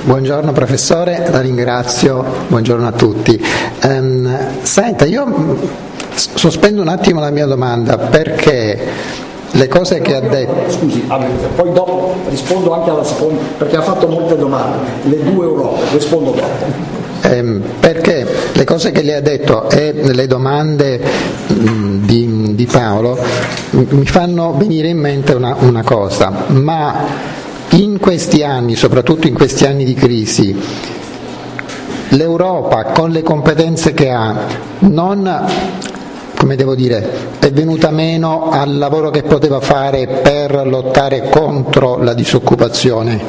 Buongiorno professore, la ringrazio, buongiorno a tutti. Senta, io sospendo un attimo la mia domanda perché le cose che ha detto... Scusi, poi dopo rispondo anche alla seconda, perché ha fatto molte domande, le due Europe, rispondo dopo. Perché le cose che lei ha detto e le domande di Paolo mi fanno venire in mente una cosa, ma in questi anni, soprattutto in questi anni di crisi, l'Europa con le competenze che ha non, come devo dire, è venuta meno al lavoro che poteva fare per lottare contro la disoccupazione.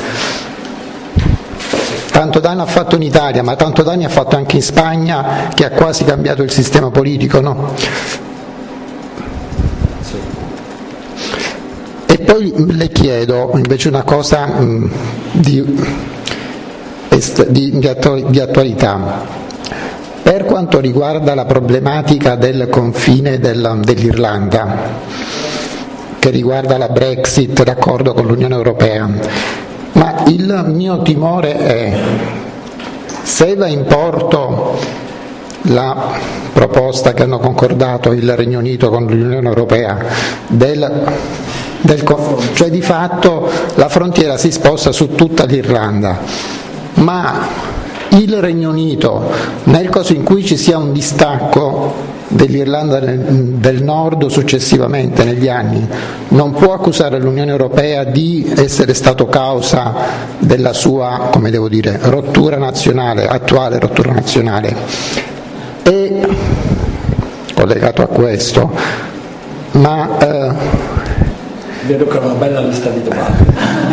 Tanto danno ha fatto in Italia, ma tanto danni ha fatto anche in Spagna, che ha quasi cambiato il sistema politico, no? E poi le chiedo invece una cosa di attualità. Per quanto riguarda la problematica del confine dell'Irlanda, che riguarda la Brexit, l'accordo con l'Unione Europea, ma il mio timore è, se va in porto la proposta che hanno concordato il Regno Unito con l'Unione Europea, cioè di fatto la frontiera si sposta su tutta l'Irlanda, ma il Regno Unito, nel caso in cui ci sia un distacco dell'Irlanda del Nord successivamente negli anni, non può accusare l'Unione Europea di essere stato causa della sua, come devo dire, rottura nazionale, attuale rottura nazionale. E collegato a questo, ma vedo che è una bella lista di domande.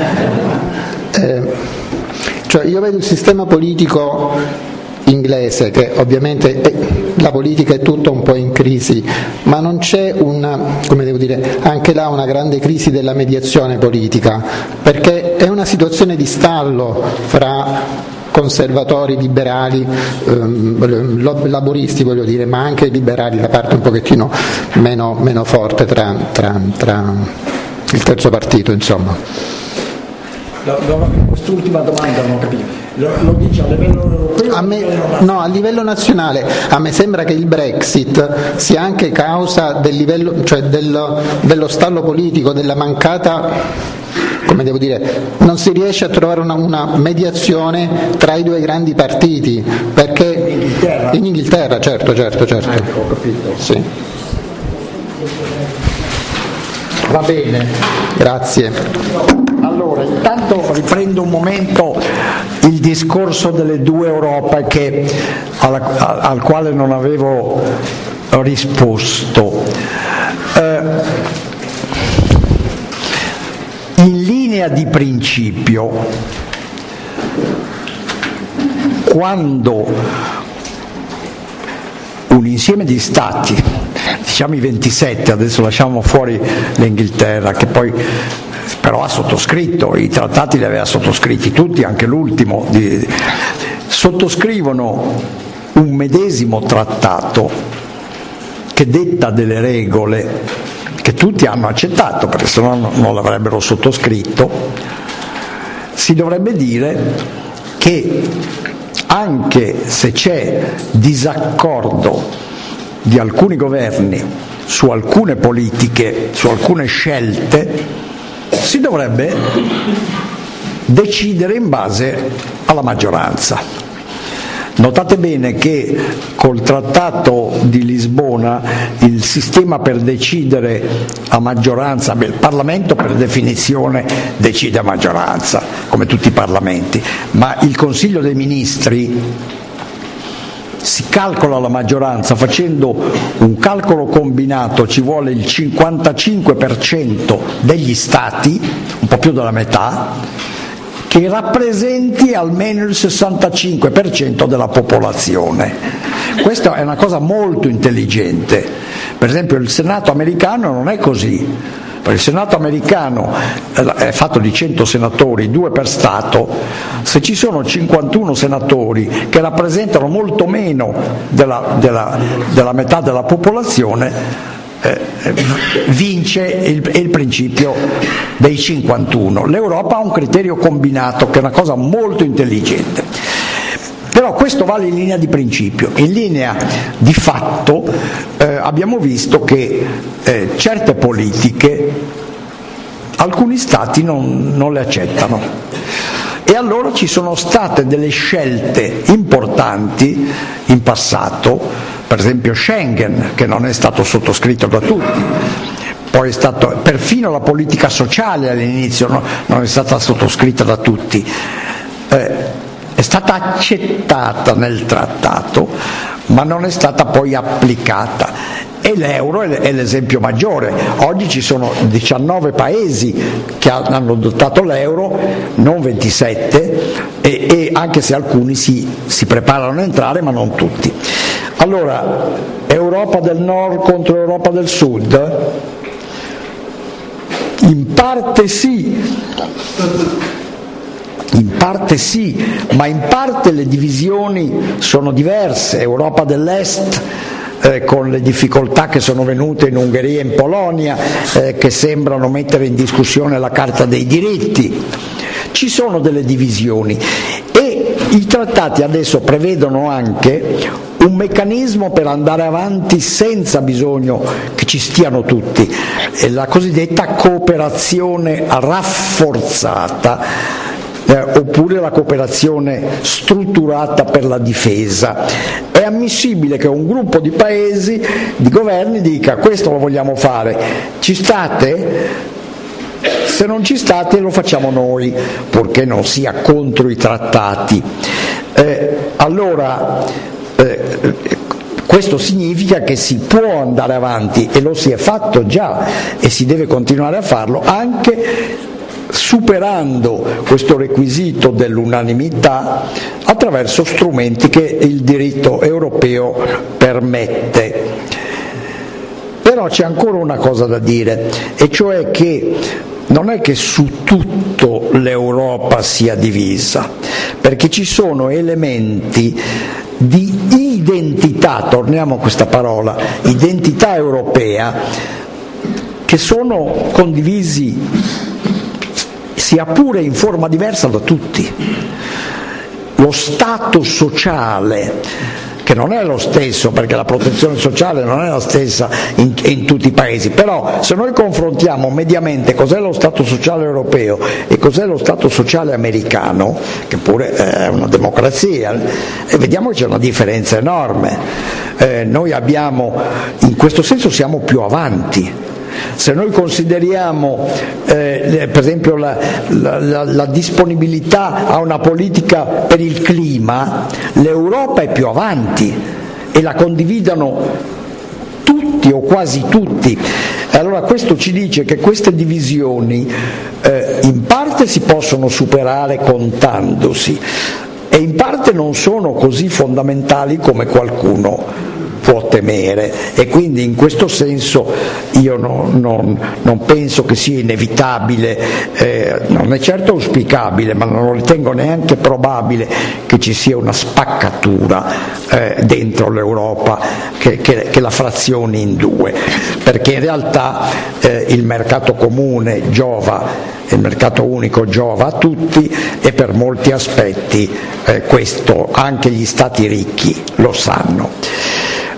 Cioè io vedo il sistema politico inglese, che ovviamente la politica è tutta un po' in crisi, ma non c'è come devo dire, anche là una grande crisi della mediazione politica, perché è una situazione di stallo fra conservatori, liberali, laboristi voglio dire, ma anche liberali, la parte un pochettino meno forte tra il terzo partito, insomma. Quest'ultima domanda non ho capito, lo dice a livello europeo? No, a livello nazionale. A me sembra che il Brexit sia anche causa del livello, cioè dello stallo politico, della mancata, come devo dire, non si riesce a trovare una mediazione tra i due grandi partiti, perché in Inghilterra, certo. Ecco, ho capito. Sì. Va bene. Grazie. Allora, intanto riprendo un momento il discorso delle due Europe al quale non avevo risposto. In linea di principio, quando un insieme di stati, diciamo i 27, adesso lasciamo fuori l'Inghilterra, che poi però ha sottoscritto, i trattati li aveva sottoscritti tutti, anche l'ultimo, sottoscrivono un medesimo trattato che detta delle regole che tutti hanno accettato, perché sennò non l'avrebbero sottoscritto. Si dovrebbe dire che anche se c'è disaccordo di alcuni governi su alcune politiche, su alcune scelte, si dovrebbe decidere in base alla maggioranza. Notate bene che col Trattato di Lisbona il sistema per decidere a maggioranza, il Parlamento per definizione decide a maggioranza, come tutti i Parlamenti, ma il Consiglio dei Ministri si calcola la maggioranza facendo un calcolo combinato, ci vuole il 55% degli stati, un po' più della metà, che rappresenti almeno il 65% della popolazione. Questa è una cosa molto intelligente. Per esempio il Senato americano non è così. Il Senato americano è fatto di 100 senatori, 2 per Stato. Se ci sono 51 senatori che rappresentano molto meno della metà della popolazione, vince il principio dei 51. L'Europa ha un criterio combinato che è una cosa molto intelligente. Però questo vale in linea di principio. In linea di fatto abbiamo visto che certe politiche alcuni Stati non le accettano. E allora ci sono state delle scelte importanti in passato, per esempio Schengen, che non è stato sottoscritto da tutti, poi è stato perfino la politica sociale all'inizio non è stata sottoscritta da tutti, è stata accettata nel trattato, ma non è stata poi applicata. E l'euro è l'esempio maggiore. Oggi ci sono 19 paesi che hanno adottato l'euro, non 27, e anche se alcuni si preparano a entrare, ma non tutti. Allora, Europa del Nord contro Europa del Sud? In parte sì, ma in parte le divisioni sono diverse. Europa dell'Est, con le difficoltà che sono venute in Ungheria e in Polonia, che sembrano mettere in discussione la Carta dei diritti. Ci sono delle divisioni e i trattati adesso prevedono anche un meccanismo per andare avanti senza bisogno che ci stiano tutti, la cosiddetta cooperazione rafforzata, oppure la cooperazione strutturata per la difesa. È ammissibile che un gruppo di paesi, di governi, dica: questo lo vogliamo fare, ci state? Se non ci state lo facciamo noi, purché non sia contro i trattati. Questo significa che si può andare avanti, e lo si è fatto già e si deve continuare a farlo, anche superando questo requisito dell'unanimità attraverso strumenti che il diritto europeo permette. Però c'è ancora una cosa da dire, e cioè che non è che su tutto l'Europa sia divisa, perché ci sono elementi di identità, torniamo a questa parola, identità europea, che sono condivisi sia pure in forma diversa da tutti. Lo Stato sociale, che non è lo stesso, perché la protezione sociale non è la stessa in tutti i paesi, però se noi confrontiamo mediamente cos'è lo Stato sociale europeo e cos'è lo Stato sociale americano, che pure è una democrazia, e vediamo che c'è una differenza enorme. Noi abbiamo, in questo senso siamo più avanti. Se noi consideriamo per esempio la disponibilità a una politica per il clima, l'Europa è più avanti e la condividono tutti o quasi tutti. Allora questo ci dice che queste divisioni in parte si possono superare contandosi e in parte non sono così fondamentali come qualcuno può temere, e quindi in questo senso io non penso che sia inevitabile, non è certo auspicabile, ma non lo ritengo neanche probabile che ci sia una spaccatura dentro l'Europa che la frazioni in due, perché in realtà il mercato comune giova, il mercato unico giova a tutti, e per molti aspetti questo anche gli stati ricchi lo sanno.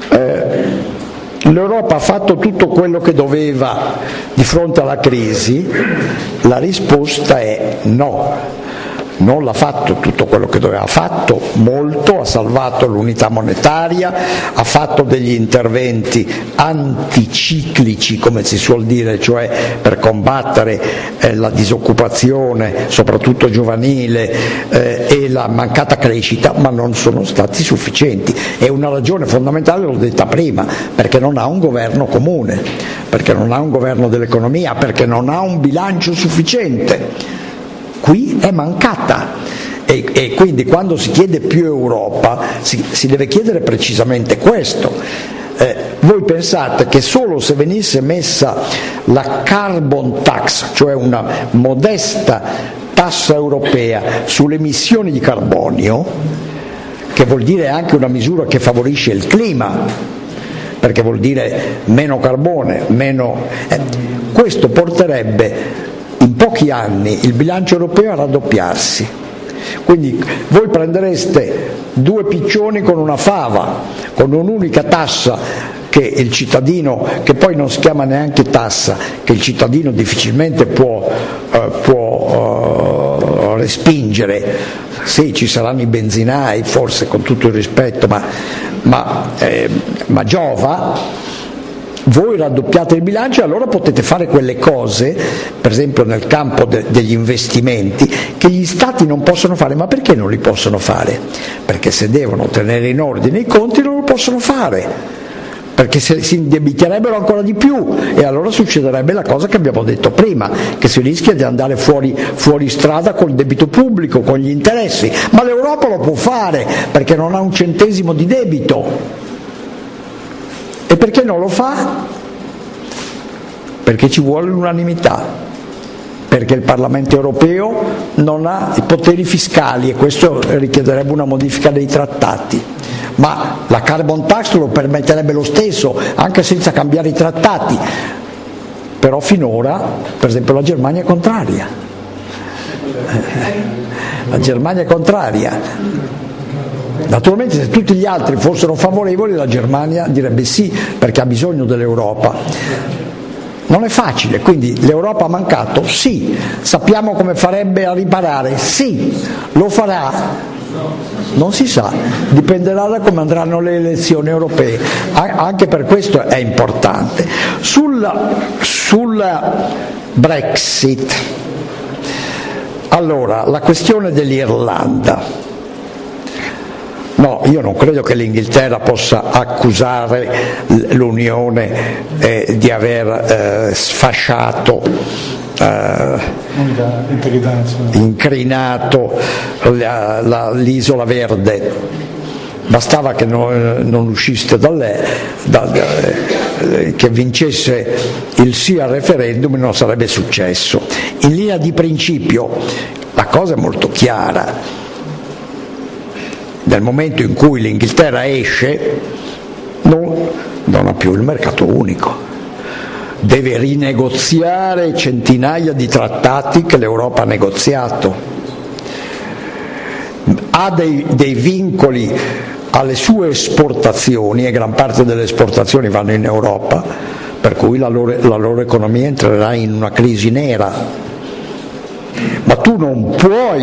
L'Europa ha fatto tutto quello che doveva di fronte alla crisi? La risposta è no. Non l'ha fatto tutto quello che doveva, ha fatto molto, ha salvato l'unità monetaria, ha fatto degli interventi anticiclici, come si suol dire, cioè per combattere la disoccupazione, soprattutto giovanile, e la mancata crescita, ma non sono stati sufficienti. E una ragione fondamentale l'ho detta prima, perché non ha un governo comune, perché non ha un governo dell'economia, perché non ha un bilancio sufficiente. Qui è mancata, e quindi quando si chiede più Europa si deve chiedere precisamente questo. Voi pensate che solo se venisse messa la carbon tax, cioè una modesta tassa europea sulle emissioni di carbonio, che vuol dire anche una misura che favorisce il clima, perché vuol dire meno carbone, questo porterebbe in pochi anni il bilancio europeo a raddoppiarsi. Quindi voi prendereste due piccioni con una fava, con un'unica tassa che il cittadino, che poi non si chiama neanche tassa, che il cittadino difficilmente può respingere. Sì, ci saranno i benzinai, forse, con tutto il rispetto, ma giova. Voi raddoppiate il bilancio e allora potete fare quelle cose, per esempio nel campo degli investimenti, che gli stati non possono fare. Ma perché non li possono fare? Perché se devono tenere in ordine i conti non lo possono fare, perché si indebiterebbero ancora di più, e allora succederebbe la cosa che abbiamo detto prima, che si rischia di andare fuori strada col debito pubblico, con gli interessi. Ma l'Europa lo può fare perché non ha un centesimo di debito. E perché non lo fa? Perché ci vuole l'unanimità, perché il Parlamento europeo non ha i poteri fiscali, e questo richiederebbe una modifica dei trattati. Ma la carbon tax lo permetterebbe lo stesso, anche senza cambiare i trattati. Però finora, per esempio, la Germania è contraria. La Germania è contraria. Naturalmente se tutti gli altri fossero favorevoli la Germania direbbe sì, perché ha bisogno dell'Europa. Non è facile, quindi l'Europa ha mancato? Sì. Sappiamo come farebbe a riparare? Sì. Lo farà? Non si sa, dipenderà da come andranno le elezioni europee. Anche per questo è importante. Sulla Brexit, allora, la questione dell'Irlanda. No, io non credo che l'Inghilterra possa accusare l'Unione di aver sfasciato, incrinato l'isola verde. Bastava che non usciste che vincesse il sì al referendum e non sarebbe successo. In linea di principio la cosa è molto chiara. Nel momento in cui l'Inghilterra esce, non ha più il mercato unico, deve rinegoziare centinaia di trattati che l'Europa ha negoziato, ha dei vincoli alle sue esportazioni, e gran parte delle esportazioni vanno in Europa, per cui la loro economia entrerà in una crisi nera. Ma tu non puoi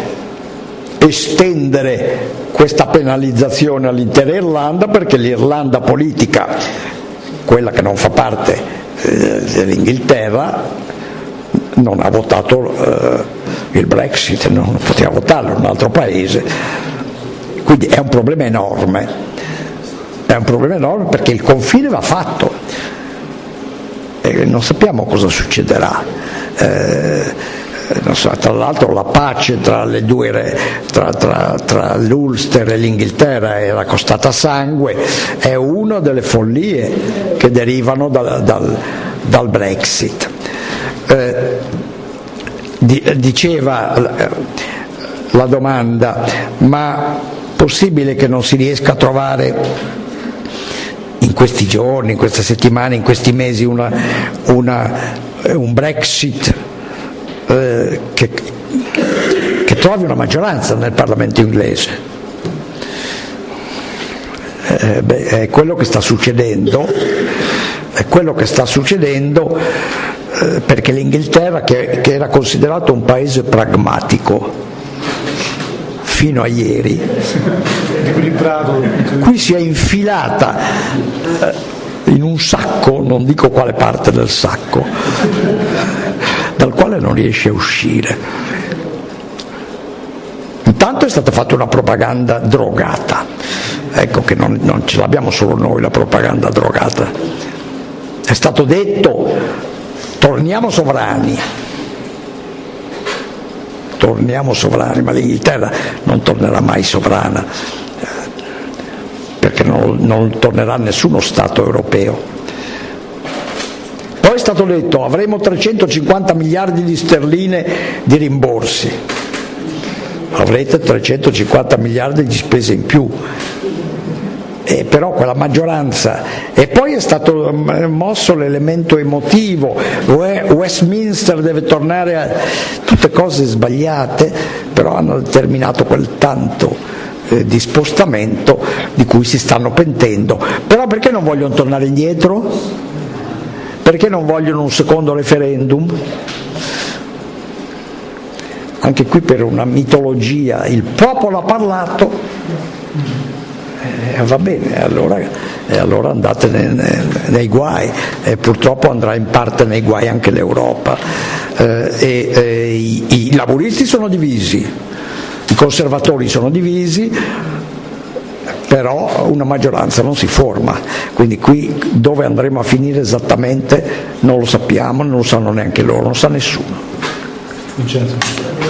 estendere questa penalizzazione all'intera Irlanda, perché l'Irlanda politica, quella che non fa parte dell'Inghilterra, non ha votato il Brexit, non poteva votarlo in un altro paese. Quindi è un problema enorme, perché il confine va fatto e non sappiamo cosa succederà. Non so, tra l'altro la pace tra le due, tra l'Ulster e l'Inghilterra era costata sangue, è una delle follie che derivano dal Brexit. Diceva la domanda, ma possibile che non si riesca a trovare in questi giorni, in queste settimane, in questi mesi un Brexit che trovi una maggioranza nel Parlamento inglese? È quello che sta succedendo, perché l'Inghilterra, che era considerato un paese pragmatico fino a ieri, qui si è infilata in un sacco, non dico quale parte del sacco, dal quale non riesce a uscire. Intanto è stata fatta una propaganda drogata, ecco che non ce l'abbiamo solo noi la propaganda drogata. È stato detto: torniamo sovrani, ma l'Inghilterra non tornerà mai sovrana, perché non tornerà nessuno Stato europeo. Poi è stato detto: avremo 350 miliardi di sterline di rimborsi. Avrete 350 miliardi di spese in più. però quella maggioranza, e poi è stato mosso l'elemento emotivo, Westminster deve tornare a tutte cose sbagliate, però hanno determinato quel tanto di spostamento di cui si stanno pentendo. Però perché non vogliono tornare indietro? Perché non vogliono un secondo referendum? Anche qui per una mitologia, il popolo ha parlato, va bene, allora andate nei guai, purtroppo andrà in parte nei guai anche l'Europa. I laburisti sono divisi, i conservatori sono divisi, però una maggioranza non si forma, quindi qui dove andremo a finire esattamente non lo sappiamo, non lo sanno neanche loro, non sa nessuno. Vincenzo.